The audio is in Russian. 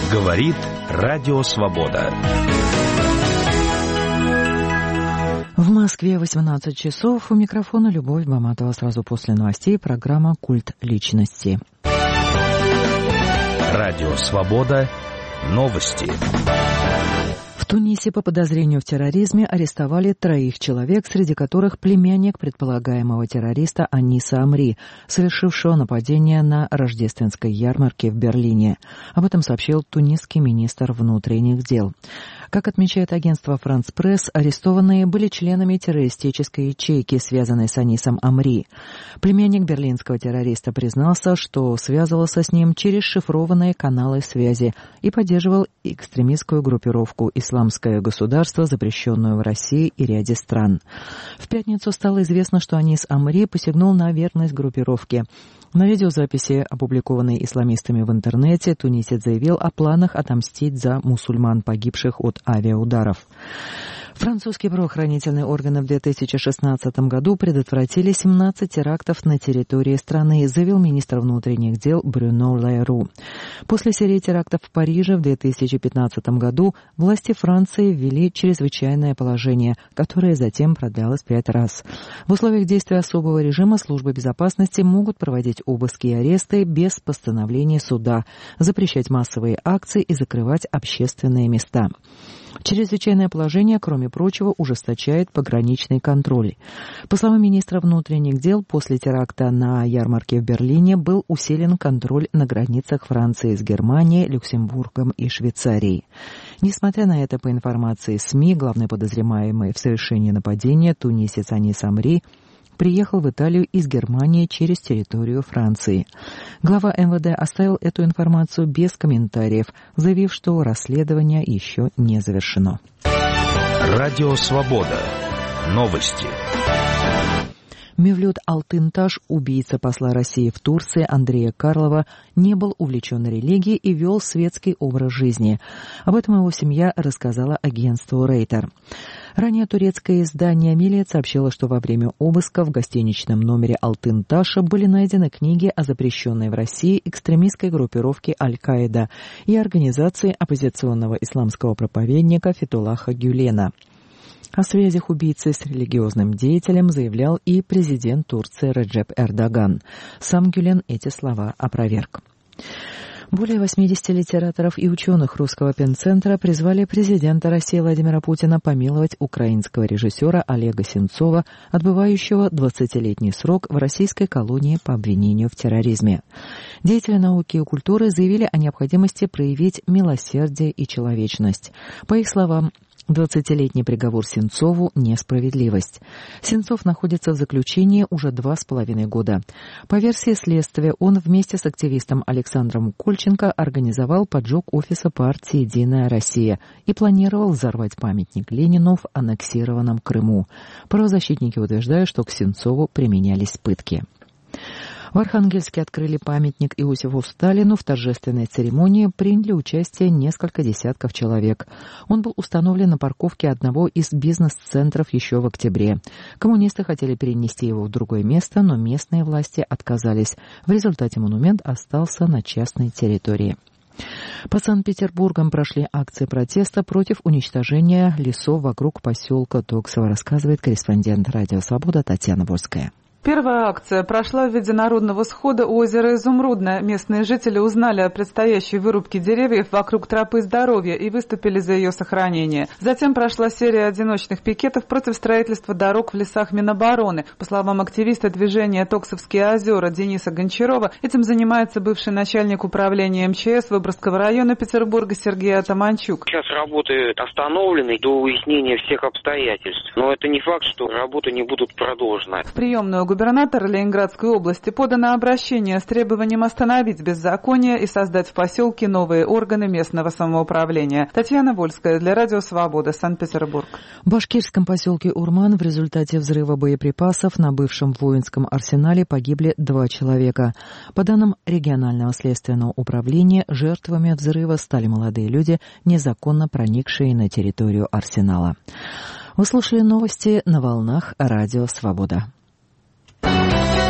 Говорит Радио Свобода. В Москве 18 часов. У микрофона Любовь Баматова. Сразу после новостей программа «Культ личности». Радио Свобода. Новости. В Тунисе по подозрению в терроризме арестовали 3 человек, среди которых племянник предполагаемого террориста Аниса Амри, совершившего нападение на рождественской ярмарке в Берлине. Об этом сообщил тунисский министр внутренних дел. Как отмечает агентство «Франс Пресс», арестованные были членами террористической ячейки, связанной с Анисом Амри. Племянник берлинского террориста признался, что связывался с ним через шифрованные каналы связи и поддерживал экстремистскую группировку «Исламское государство», запрещенную в России и ряде стран. В пятницу стало известно, что Анис Амри посягнул на верность группировке. На видеозаписи, опубликованной исламистами в интернете, тунисец заявил о планах отомстить за мусульман, погибших от авиаударов. Французские правоохранительные органы в 2016 году предотвратили 17 терактов на территории страны, заявил министр внутренних дел Брюно Ле Ру. После серии терактов в Париже в 2015 году власти Франции ввели чрезвычайное положение, которое затем продлялось 5 раз. В условиях действия особого режима службы безопасности могут проводить обыски и аресты без постановления суда, запрещать массовые акции и закрывать общественные места. Чрезвычайное положение, кроме прочего, ужесточает пограничный контроль. По словам министра внутренних дел, после теракта на ярмарке в Берлине был усилен контроль на границах Франции с Германией, Люксембургом и Швейцарией. Несмотря на это, по информации СМИ, главный подозреваемый в совершении нападения, тунисец Анис Амри, приехал в Италию из Германии через территорию Франции. Глава МВД оставил эту информацию без комментариев, заявив, что расследование еще не завершено. Радио Свобода. Новости. Мевлют Алтынташ, убийца посла России в Турции Андрея Карлова, не был увлечен религией и вел светский образ жизни. Об этом его семья рассказала агентству Рейтер. Ранее турецкое издание «Милет» сообщило, что во время обыска в гостиничном номере Алтынташа были найдены книги о запрещенной в России экстремистской группировке Аль-Каида и организации оппозиционного исламского проповедника Фетуллаха Гюлена. О связях убийцы с религиозным деятелем заявлял и президент Турции Реджеп Эрдоган. Сам Гюлен эти слова опроверг. Более 80 литераторов и ученых Русского пенцентра призвали президента России Владимира Путина помиловать украинского режиссера Олега Сенцова, отбывающего 20-летний срок в российской колонии по обвинению в терроризме. Деятели науки и культуры заявили о необходимости проявить милосердие и человечность. По их словам, 20-летний приговор Сенцову – несправедливость. Сенцов находится в заключении уже 2,5 года. По версии следствия, он вместе с активистом Александром Кольченко организовал поджог офиса партии «Единая Россия» и планировал взорвать памятник Ленину в аннексированном Крыму. Правозащитники утверждают, что к Сенцову применялись пытки. В Архангельске открыли памятник Иосифу Сталину. В торжественной церемонии приняли участие несколько десятков человек. Он был установлен на парковке одного из бизнес-центров еще в октябре. Коммунисты хотели перенести его в другое место, но местные власти отказались. В результате монумент остался на частной территории. По Санкт-Петербургам прошли акции протеста против уничтожения лесов вокруг поселка Токсово, рассказывает корреспондент «Радио Свобода» Татьяна Борская. Первая акция прошла в виде народного схода у озера Изумрудное. Местные жители узнали о предстоящей вырубке деревьев вокруг тропы здоровья и выступили за ее сохранение. Затем прошла серия одиночных пикетов против строительства дорог в лесах Минобороны. По словам активиста движения «Токсовские озера» Дениса Гончарова, этим занимается бывший начальник управления МЧС Выборгского района Петербурга Сергей Атаманчук. Сейчас работы остановлены до уяснения всех обстоятельств. Но это не факт, что работы не будут продолжены. В приемную губернатора Ленинградской области подано обращение с требованием остановить беззаконие и создать в поселке новые органы местного самоуправления. Татьяна Вольская для Радио Свобода, Санкт-Петербург. В башкирском поселке Урман в результате взрыва боеприпасов на бывшем воинском арсенале погибли 2 человека. По данным регионального следственного управления, жертвами взрыва стали молодые люди, незаконно проникшие на территорию арсенала. Вы слушали новости на волнах Радио Свобода.